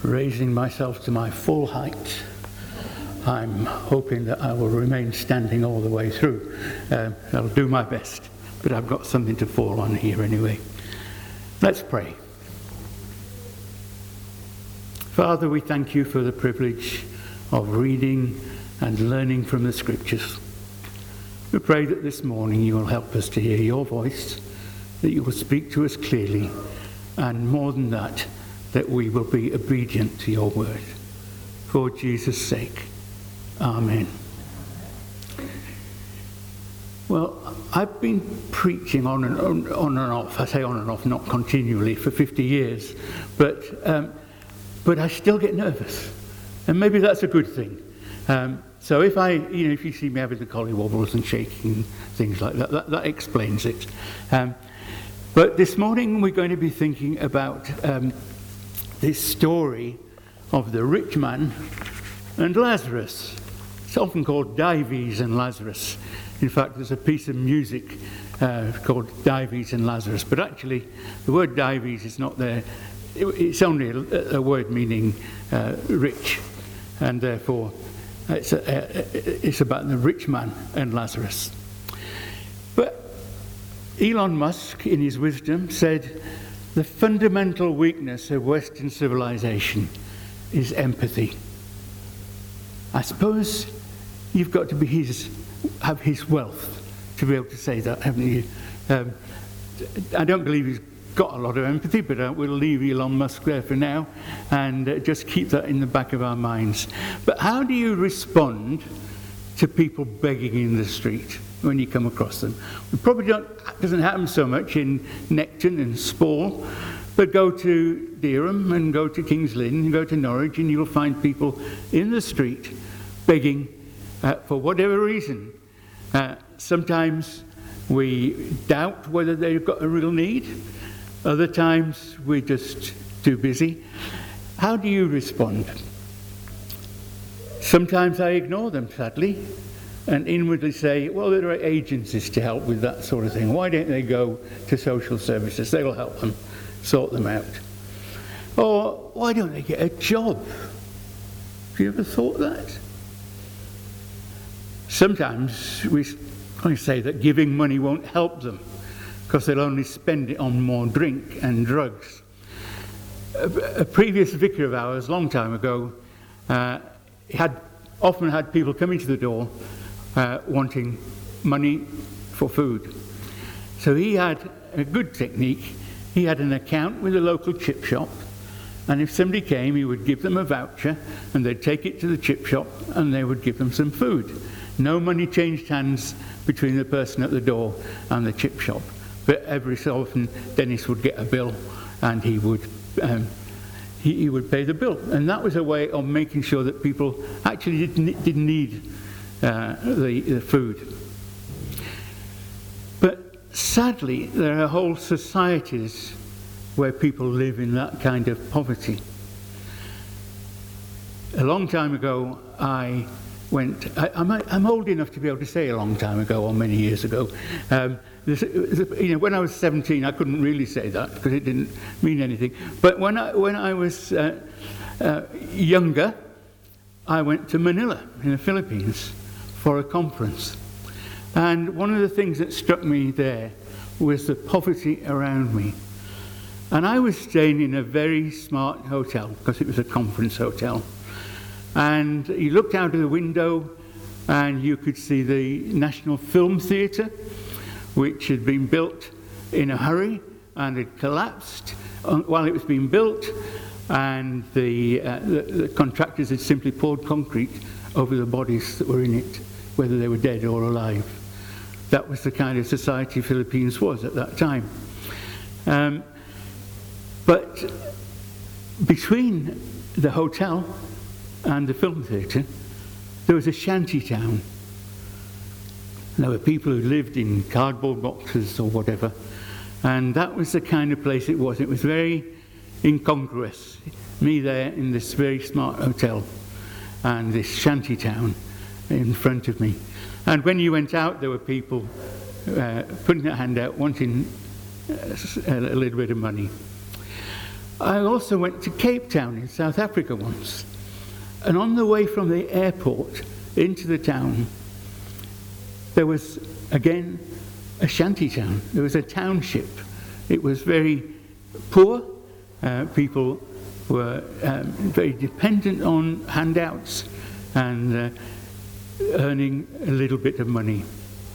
raising myself to my full height. I'm hoping that I will remain standing all the way through. I'll do my best, but I've got something to fall on here anyway. Let's pray. Father, we thank you for the privilege of reading and learning from the Scriptures. We pray that this morning you will help us to hear your voice, that you will speak to us clearly, and more than that, that we will be obedient to your word. For Jesus' sake. Amen. Well, I've been preaching on and off. I say on and off, not continually, for 50 years. But I still get nervous. And maybe that's a good thing. So if if you see me having the collywobbles and shaking and things like that, that explains it. But this morning we're going to be thinking about this story of the rich man and Lazarus. It's often called Dives and Lazarus. In fact, there's a piece of music called Dives and Lazarus, but actually the word Dives is not there. It's only a word meaning rich, and therefore it's about the rich man and Lazarus. But Elon Musk, in his wisdom, said the fundamental weakness of Western civilization is empathy. I suppose you've got to have his wealth to be able to say that, haven't you? I don't believe he's got a lot of empathy, but we'll leave Elon Musk there for now and just keep that in the back of our minds. But how do you respond to people begging in the street when you come across them? It probably doesn't happen so much in Necton and Spall, but go to Dereham and go to King's Lynn and go to Norwich, and you'll find people in the street begging for whatever reason. Sometimes we doubt whether they've got a real need. Other times we're just too busy. How do you respond? Sometimes I ignore them, sadly, and inwardly say, well, there are agencies to help with that sort of thing. Why don't they go to social services? They will help them, sort them out. Or why don't they get a job? Have you ever thought that? Sometimes I say that giving money won't help them because they'll only spend it on more drink and drugs. A previous vicar of ours, a long time ago, often had people coming to the door wanting money for food. So he had a good technique. He had an account with a local chip shop, and if somebody came, he would give them a voucher, and they'd take it to the chip shop, and they would give them some food. No money changed hands between the person at the door and the chip shop. But every so often, Dennis would get a bill, and he would pay the bill. And that was a way of making sure that people actually didn't need the food. But sadly, there are whole societies where people live in that kind of poverty. A long time ago, I'm old enough to be able to say a long time ago or many years ago. When I was 17, I couldn't really say that because it didn't mean anything. But when I was younger, I went to Manila in the Philippines for a conference. And one of the things that struck me there was the poverty around me. And I was staying in a very smart hotel because it was a conference hotel. And you looked out of the window and you could see the National Film Theatre, which had been built in a hurry and had collapsed while it was being built, and the contractors had simply poured concrete over the bodies that were in it, whether they were dead or alive. That was the kind of society Philippines was at that time. But between the hotel and the film theatre, there was a shanty town. There were people who lived in cardboard boxes or whatever, and that was the kind of place it was. It was very incongruous. Me there in this very smart hotel, and this shanty town in front of me. And when you went out, there were people putting their hand out, wanting a little bit of money. I also went to Cape Town in South Africa once. And on the way from the airport into the town, there was, again, a shanty town. There was a township. It was very poor. People were very dependent on handouts and earning a little bit of money.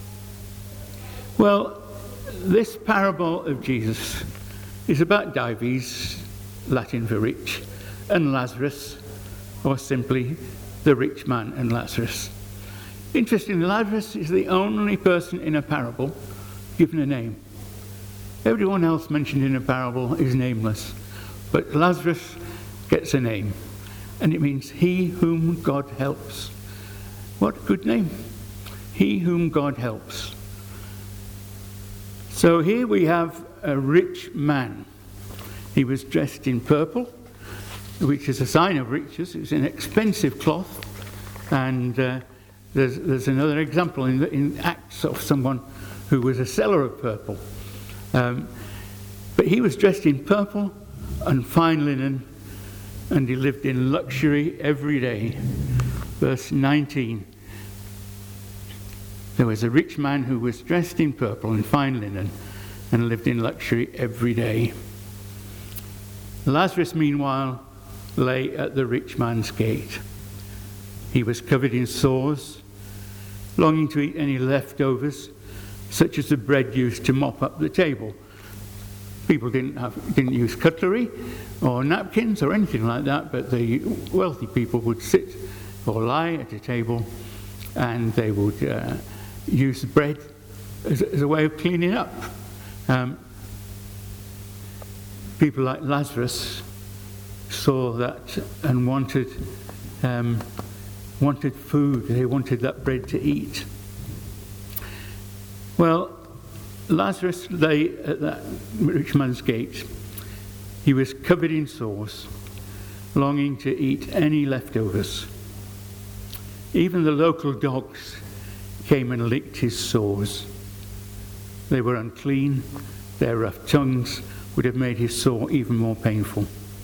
Well, this parable of Jesus is about Dives, Latin for rich, and Lazarus, or simply the rich man and Lazarus. Interestingly, Lazarus is the only person in a parable given a name. Everyone else mentioned in a parable is nameless, but Lazarus gets a name, and it means he whom God helps. What a good name. He whom God helps. So here we have a rich man. He was dressed in purple, which is a sign of riches. It's an expensive cloth. And there's another example in Acts of someone who was a seller of purple. But he was dressed in purple and fine linen, and he lived in luxury every day. Verse 19. There was a rich man who was dressed in purple and fine linen and lived in luxury every day. Lazarus, meanwhile, lay at the rich man's gate. He was covered in sores, longing to eat any leftovers, such as the bread used to mop up the table. People didn't use cutlery or napkins or anything like that, but the wealthy people would sit or lie at a table, and they would use bread as a way of cleaning up. People like Lazarus saw that and wanted food. They wanted that bread to eat. Well, Lazarus lay at that rich man's gate. He was covered in sores, longing to eat any leftovers. Even the local dogs came and licked his sores. They were unclean. Their rough tongues would have made his sore even more painful.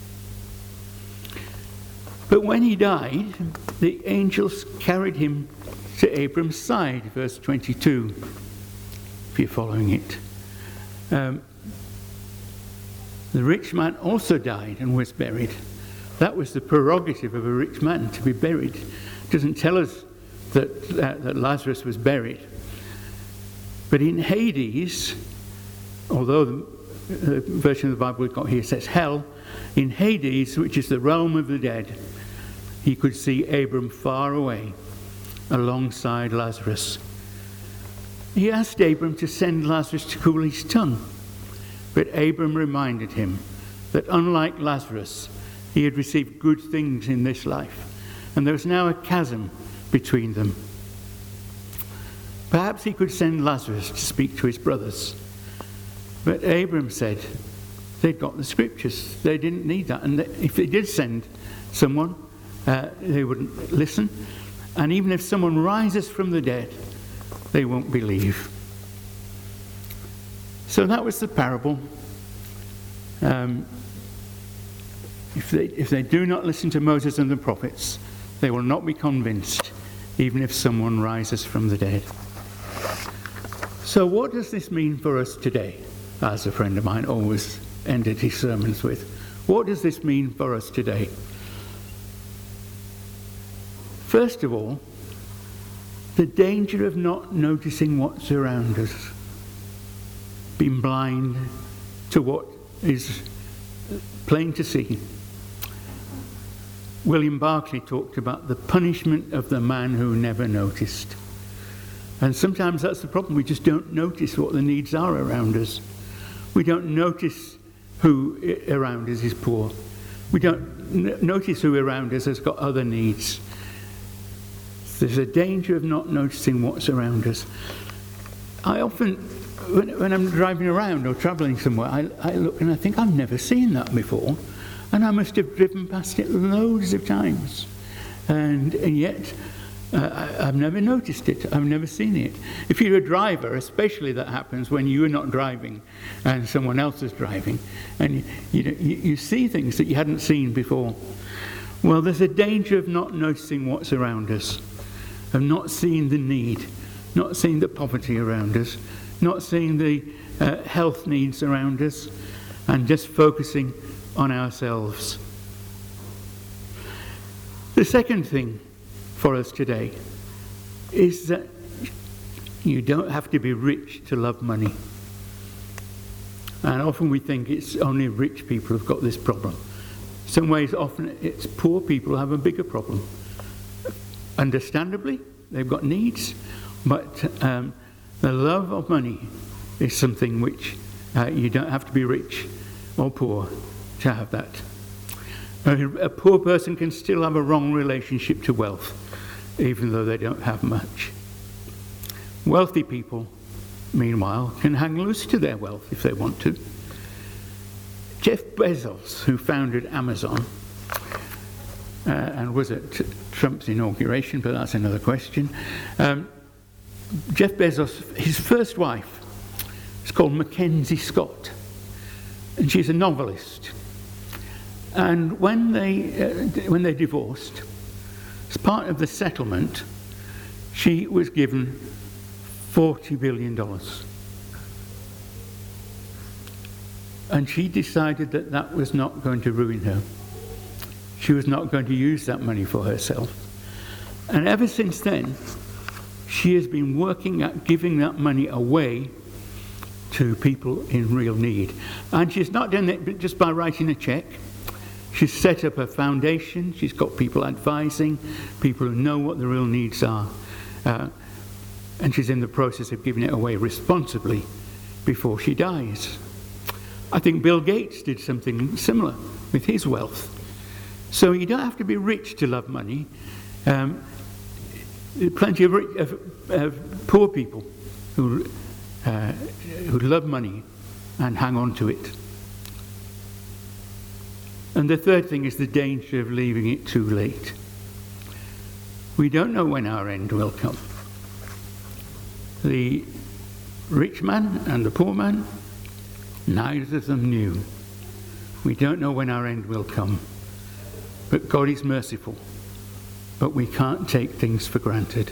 But when he died, the angels carried him to Abram's side, verse 22, if you're following it. The rich man also died and was buried. That was the prerogative of a rich man, to be buried. It doesn't tell us that Lazarus was buried. But in Hades, although the version of the Bible we've got here says hell, in Hades, which is the realm of the dead, he could see Abram far away alongside Lazarus. He asked Abram to send Lazarus to cool his tongue, but Abram reminded him that unlike Lazarus, he had received good things in this life, and there was now a chasm between them. Perhaps he could send Lazarus to speak to his brothers. But Abram said they'd got the scriptures. They didn't need that. And if they did send someone, they wouldn't listen. And even if someone rises from the dead, they won't believe. So that was the parable. If they do not listen to Moses and the prophets, they will not be convinced, even if someone rises from the dead. So what does this mean for us today? As a friend of mine always ended his sermons with. What does this mean for us today? First of all, the danger of not noticing what's around us, being blind to what is plain to see. William Barclay talked about the punishment of the man who never noticed. And sometimes that's the problem. We just don't notice what the needs are around us. We don't notice who around us is poor. We don't notice who around us has got other needs. There's a danger of not noticing what's around us. I often, when I'm driving around or travelling somewhere, I look and I think, I've never seen that before. And I must have driven past it loads of times. And yet, I've never noticed it. I've never seen it. If you're a driver, especially that happens when you're not driving and someone else is driving, and you see things that you hadn't seen before. Well, there's a danger of not noticing what's around us, of not seeing the need, not seeing the poverty around us, not seeing the health needs around us, and just focusing on ourselves. The second thing for us today is that you don't have to be rich to love money. And often we think it's only rich people who've got this problem. In some ways, often it's poor people who have a bigger problem. Understandably, they've got needs, but the love of money is something which you don't have to be rich or poor to have that. A poor person can still have a wrong relationship to wealth, even though they don't have much. Wealthy people, meanwhile, can hang loose to their wealth if they want to. Jeff Bezos, who founded Amazon, and was at Trump's inauguration, but that's another question. Jeff Bezos, his first wife, is called Mackenzie Scott, and she's a novelist. And when they divorced, as part of the settlement, she was given $40 billion. And she decided that that was not going to ruin her. She was not going to use that money for herself. And ever since then, she has been working at giving that money away to people in real need. And she's not done it just by writing a check. She's set up a foundation. She's got people advising, people who know what the real needs are. And she's in the process of giving it away responsibly before she dies. I think Bill Gates did something similar with his wealth. So you don't have to be rich to love money. Plenty of poor people who love money and hang on to it. And the third thing is the danger of leaving it too late. We don't know when our end will come. The rich man and the poor man, neither of them knew. We don't know when our end will come. But God is merciful. But we can't take things for granted.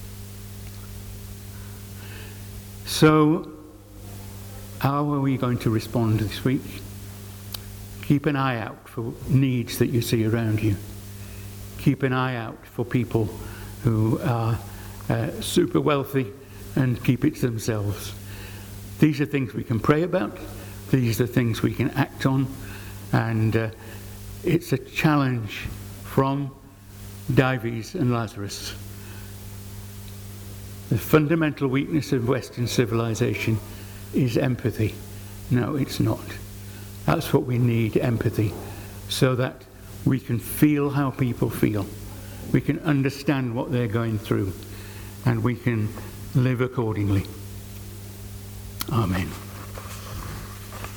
So, how are we going to respond this week? Keep an eye out for needs that you see around you. Keep an eye out for people who are super wealthy and keep it to themselves. These are things we can pray about. These are things we can act on. And it's a challenge from Dives and Lazarus. The fundamental weakness of Western civilization is empathy. No, it's not. That's what we need, empathy, so that we can feel how people feel. We can understand what they're going through, and we can live accordingly. Amen.